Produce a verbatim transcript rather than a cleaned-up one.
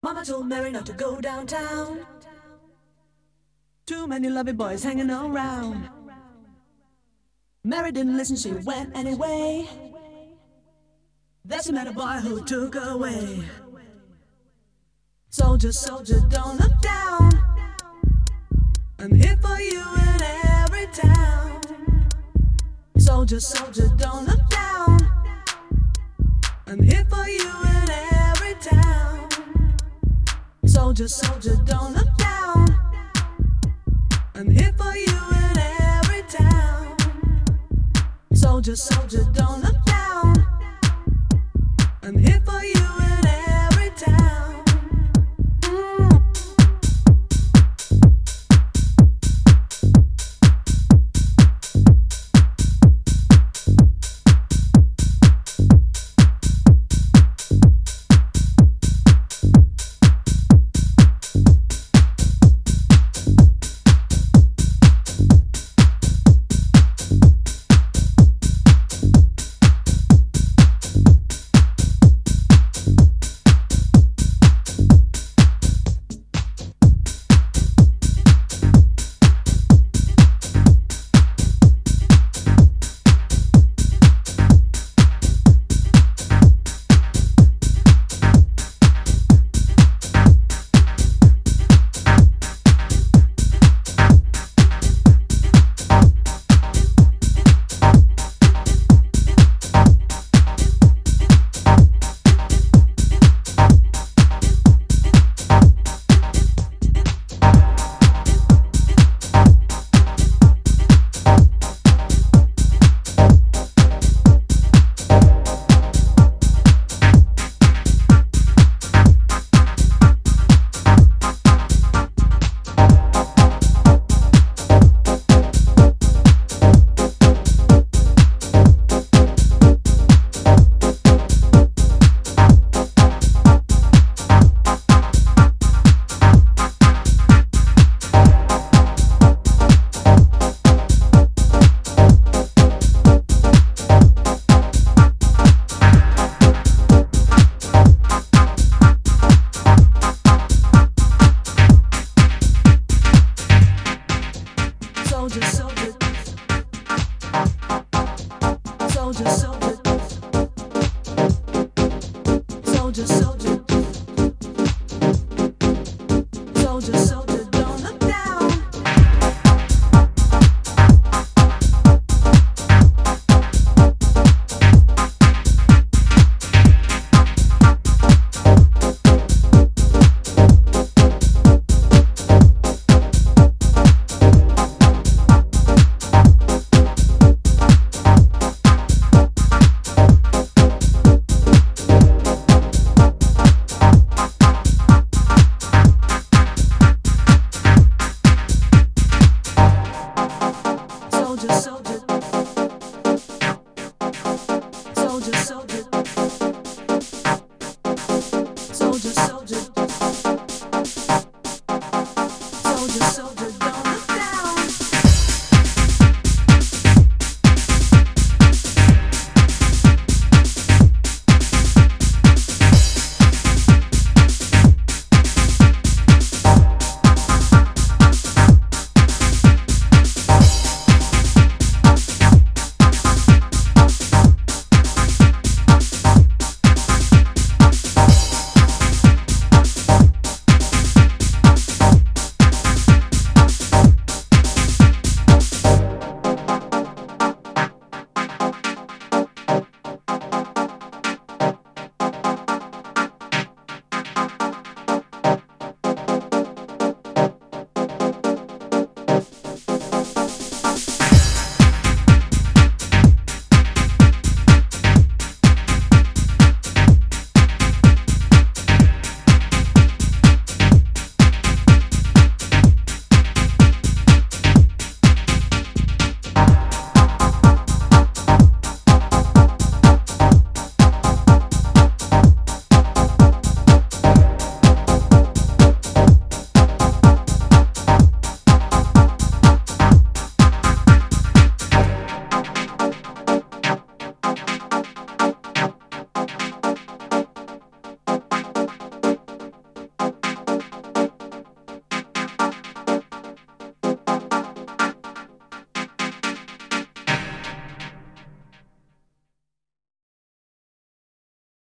Mama told Mary not to go downtown. Too many lovely boys hanging around. Mary didn't listen, she went anyway. That's the matter, boy who took her away. Soldier, soldier, don't look down. I'm here for you in every town. Soldier, soldier, don't look down. I'm here for you in every town. Soldier, soldier, don't look down. I'm here for you in every town. Soldier, soldier, don't look down.